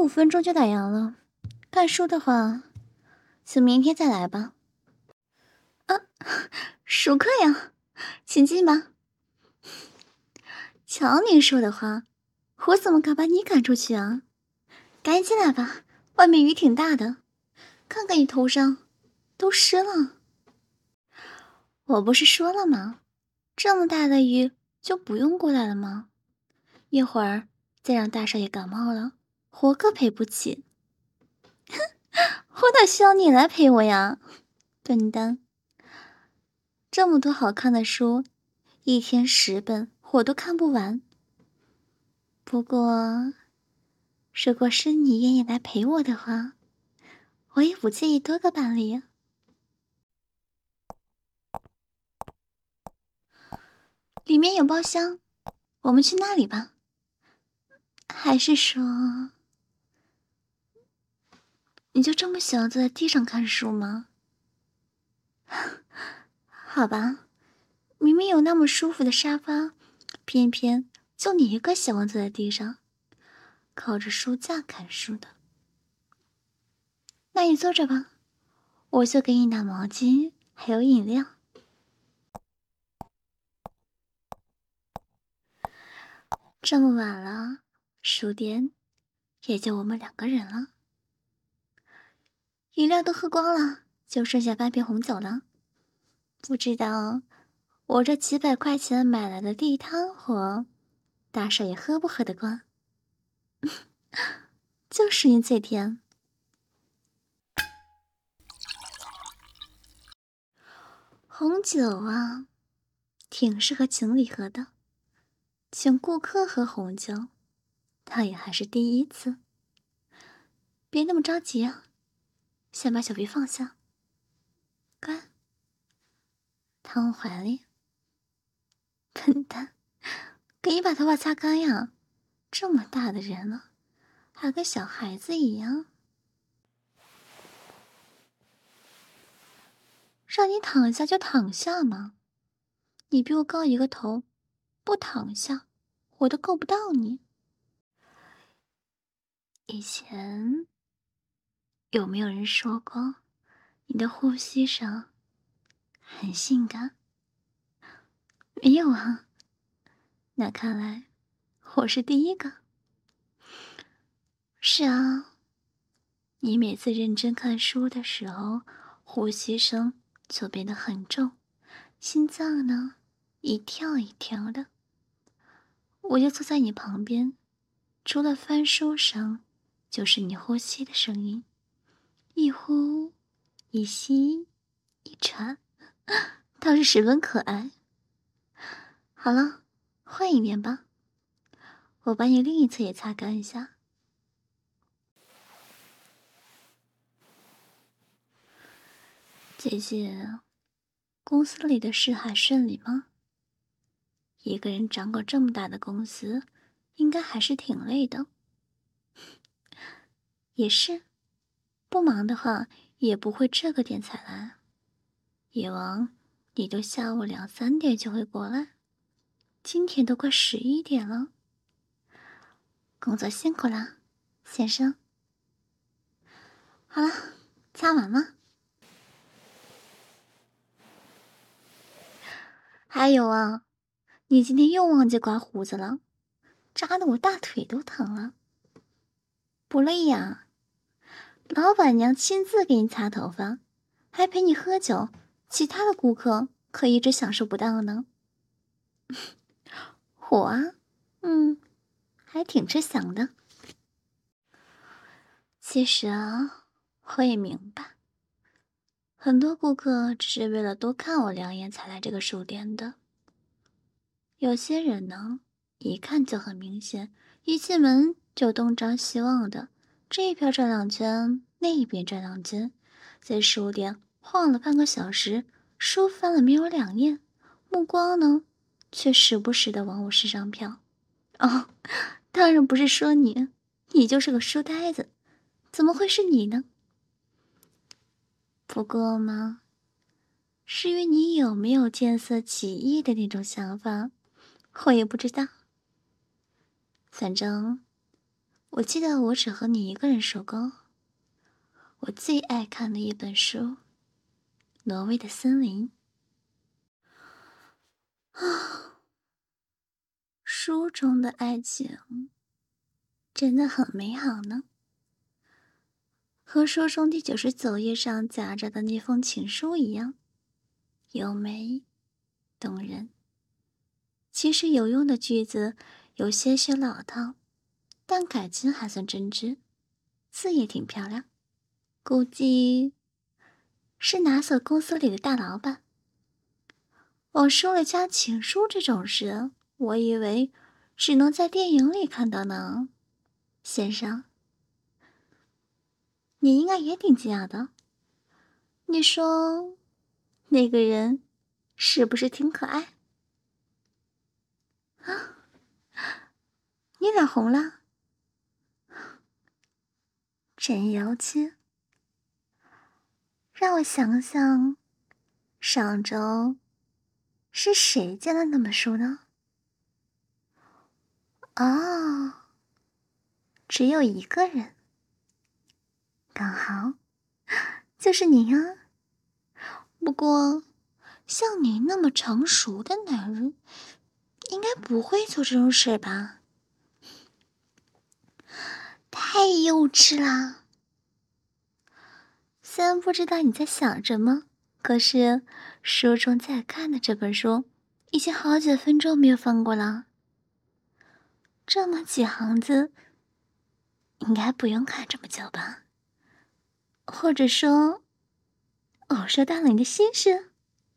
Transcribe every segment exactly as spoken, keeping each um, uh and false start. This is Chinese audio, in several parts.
五分钟就打烊了，看书的话，请明天再来吧。啊，熟客呀，请进吧。瞧你说的话，我怎么敢把你赶出去啊？赶紧进来吧，外面雨挺大的，看看你头上都湿了。我不是说了吗？这么大的雨就不用过来了吗？一会儿再让大少爷感冒了，我可赔不起。我哪需要你来陪我呀，笨蛋！这么多好看的书，一天十本我都看不完。不过，如果是你愿意来陪我的话，我也不介意多个伴侣。里面有包厢，我们去那里吧。还是说，你就这么喜欢坐在地上看书吗？好吧，明明有那么舒服的沙发，偏偏就你一个喜欢坐在地上，靠着书架看书的。那你坐着吧，我就给你拿毛巾，还有饮料。这么晚了，书店也就我们两个人了，饮料都喝光了，就剩下半瓶红酒了。不知道我这几百块钱买来的地摊货，大少爷喝不喝得惯？就是你最甜。红酒啊，挺适合情侣喝的。请顾客喝红酒，他也还是第一次。别那么着急啊，先把小鱼放下。乖，躺我怀里。笨蛋，给你把头发擦干呀！这么大的人了，还跟小孩子一样。让你躺下就躺下嘛，你比我高一个头，不躺下，我都够不到你。以前有没有人说过，你的呼吸声很性感？没有啊，那看来我是第一个。是啊，你每次认真看书的时候，呼吸声就变得很重，心脏呢一跳一跳的。我就坐在你旁边，除了翻书声，就是你呼吸的声音，一呼一吸一喘，倒是十分可爱。好了，换一面吧，我把你另一侧也擦干一下。姐姐，公司里的事还顺利吗？一个人掌管这么大的公司，应该还是挺累的。也是，不忙的话也不会这个点才来。以往你都下午两三点就会过来，今天都快十一点了。工作辛苦啦，先生。好了，擦完了。还有啊，你今天又忘记刮胡子了，扎得我大腿都疼了。不累呀？老板娘亲自给你擦头发，还陪你喝酒，其他的顾客可一直享受不到呢。我啊，嗯，还挺吃香的。其实啊，我也明白，很多顾客只是为了多看我两眼才来这个书店的。有些人呢，一看就很明显，一进门就东张西望的，这边转两圈，那边转两圈，在书店晃了半个小时，书翻了没有两页，目光呢，却时不时的往我身上瞟。哦，当然不是说你，你就是个书呆子，怎么会是你呢？不过嘛，至于你有没有见色起意的那种想法，我也不知道。反正我记得我只和你一个人说过，我最爱看的一本书《挪威的森林》啊，书中的爱情真的很美好呢，和书中第九十九页上夹着的那封情书一样，优美动人。其实有用的句子有些许老套，但感情还算真挚，字也挺漂亮，估计是哪所公司里的大老板。往书里加情书这种事，我以为只能在电影里看到呢。先生，你应该也挺惊讶的。你说，那个人是不是挺可爱？啊，你脸红了，真有趣。让我想想，上周是谁见了那本书呢？哦，只有一个人，刚好就是你呀。不过，像你那么成熟的男人，应该不会做这种事吧？太幼稚啦！虽然不知道你在想什么，可是书中在看的这本书，已经好几分钟没有放过了。这么几行字，应该不用看这么久吧？或者说，我收到了你的心事，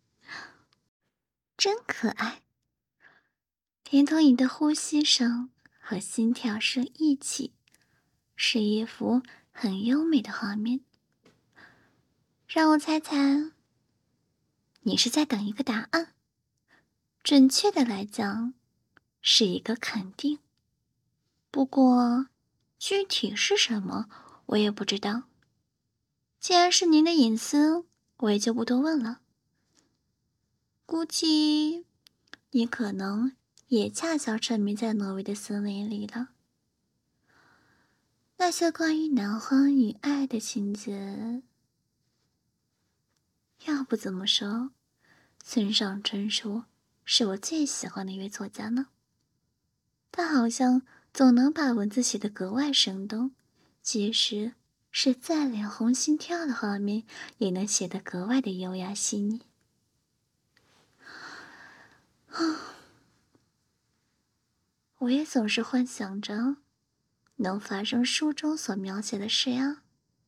真可爱，连同你的呼吸声和心跳声一起，是一幅很优美的画面。让我猜猜，你是在等一个答案？准确的来讲，是一个肯定。不过，具体是什么，我也不知道。既然是您的隐私，我也就不多问了。估计你可能也恰巧沉迷在挪威的森林里了。那些关于男欢女爱的情节，要不怎么说，村上春树是我最喜欢的一位作家呢？他好像总能把文字写得格外生动，即使是再脸红心跳的画面，也能写得格外的优雅细腻。我也总是幻想着能发生书中所描写的事呀。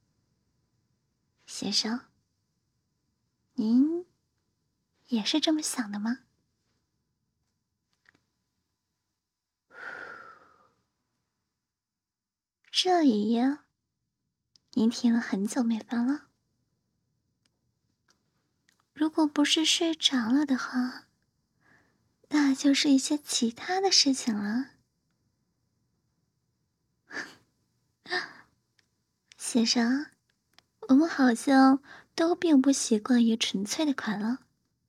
先生，您也是这么想的吗？这一夜，您听了很久没翻了。如果不是睡着了的话，那就是一些其他的事情了。先生，我们好像都并不习惯于纯粹的快乐。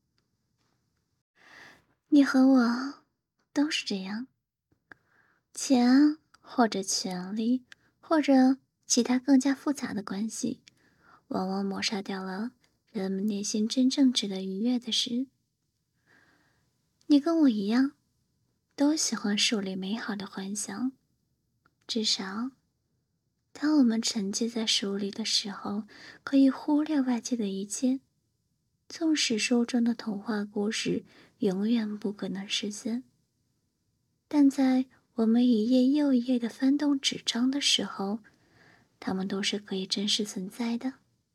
你和我都是这样，钱或者权力或者其他更加复杂的关系，往往抹杀掉了人们内心真正值得愉悦的事。你跟我一样，都喜欢树立美好的幻想，至少当我们沉浸在书里的时候，可以忽略外界的一切。纵使书中的童话故事永远不可能实现，但在我们一页又一页的翻动纸张的时候，它们都是可以真实存在的。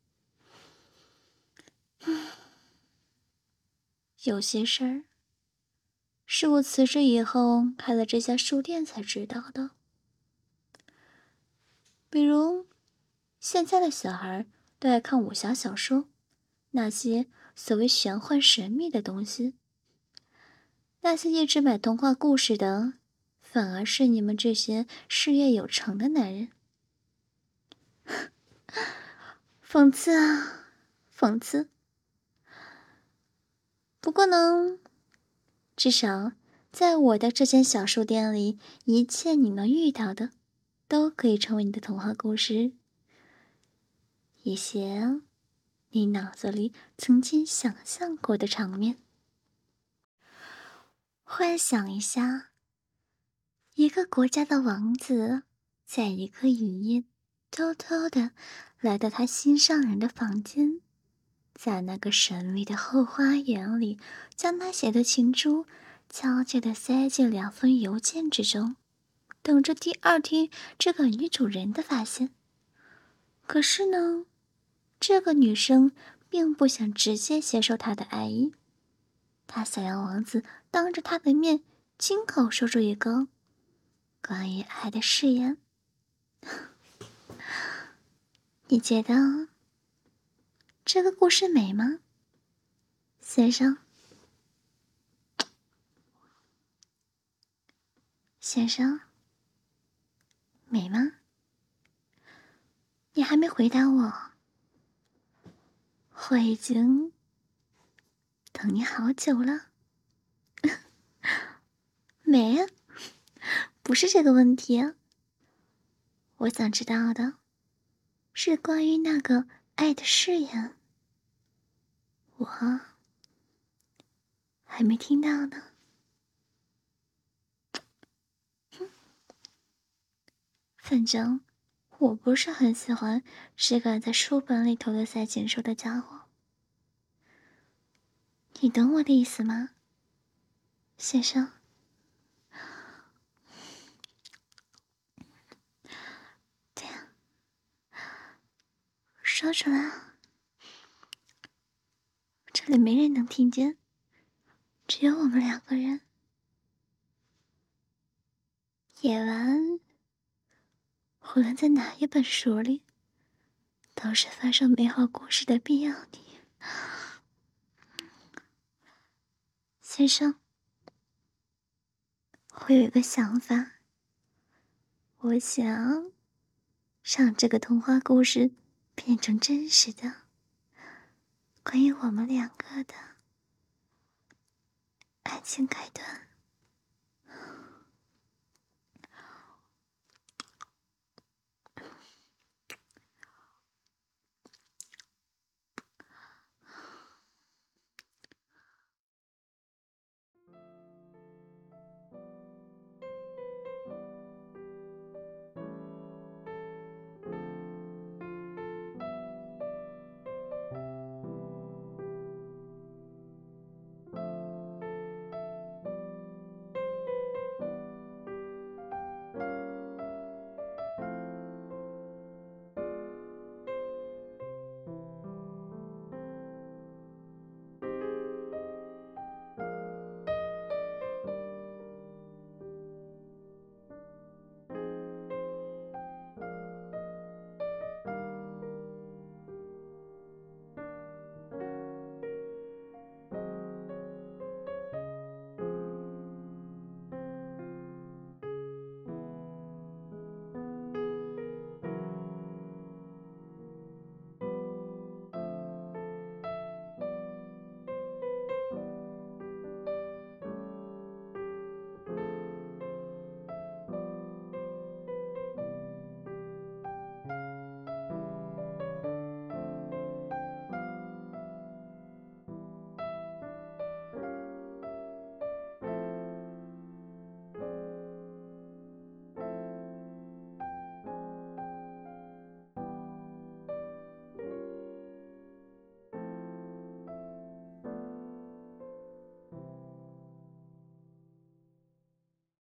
有些事儿，是我辞职以后开了这家书店才知道的。比如，现在的小孩都爱看武侠小说，那些所谓玄幻神秘的东西。那些一直买童话故事的，反而是你们这些事业有成的男人。讽刺啊，讽刺。不过呢，至少在我的这间小书店里，一切你能遇到的， 都可以成为你的童话故事。一些你脑子里曾经想象过的场面。幻想一下，一个国家的王子在一个雨夜偷偷的来到他心上人的房间，在那个神秘的后花园里，将他写的情书悄悄地塞进两封邮件之中，等着第二天这个女主人的发现。可是呢，这个女生并不想直接接受他的爱意，她想要王子当着她的面亲口说出一个关于爱的誓言。你觉得这个故事美吗，先生？先生，美吗？你还没回答我，我已经等你好久了。美啊，不是这个问题啊。我想知道的是关于那个爱的誓言，我还没听到呢。反正我不是很喜欢是个在书本里头的塞情书的家伙。你懂我的意思吗，先生？对啊，说出来啊，这里没人能听见，只有我们两个人。夜晚，无论在哪一本书里，都是发生美好故事的必要地。先生，我有一个想法，我想让这个童话故事变成真实的，关于我们两个的爱情开端。